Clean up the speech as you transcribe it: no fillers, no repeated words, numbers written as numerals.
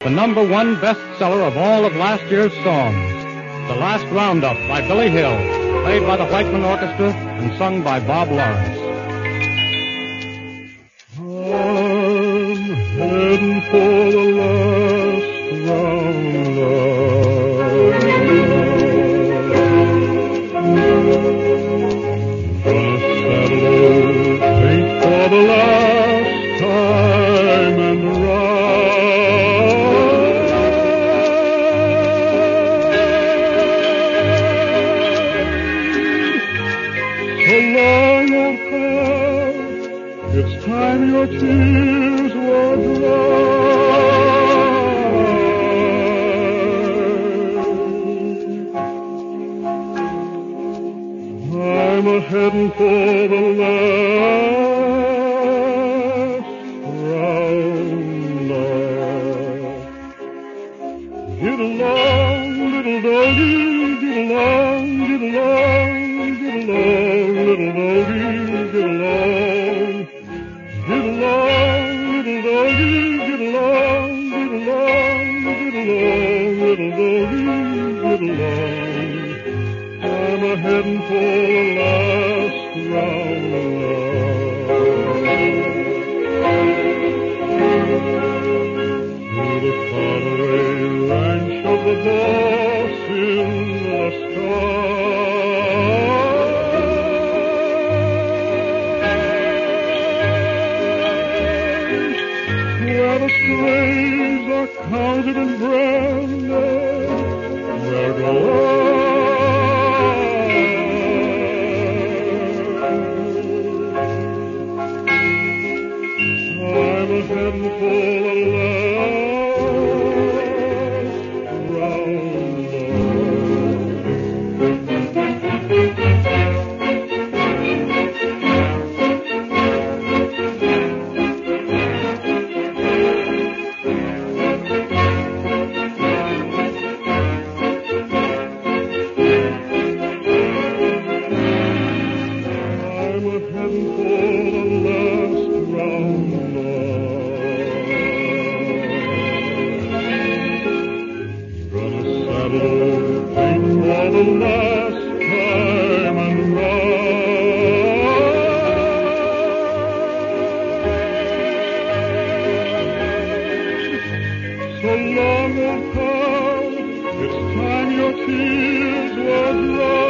the #1 bestseller of all of last year's songs, The Last Roundup by Billy Hill, played by the Whiteman Orchestra and sung by Bob Lawrence. I'm heading for the last roundup. Gonna saddle old Pete for the last time and it's time your tears were dry. I'm a-heading for the last roundup. Get along, little doggie, get along, get along, get along, little doggie, get along. Get along, little doggie, get along, get along, get along, little doggie, get along. I'm a-heading for the last roundup. To the Conway ranch of the boss in the sky. Where the strays are counted and branded, where go I'm a-heading for the last the last time and ride. So long, old pal, it's time your tears were dry.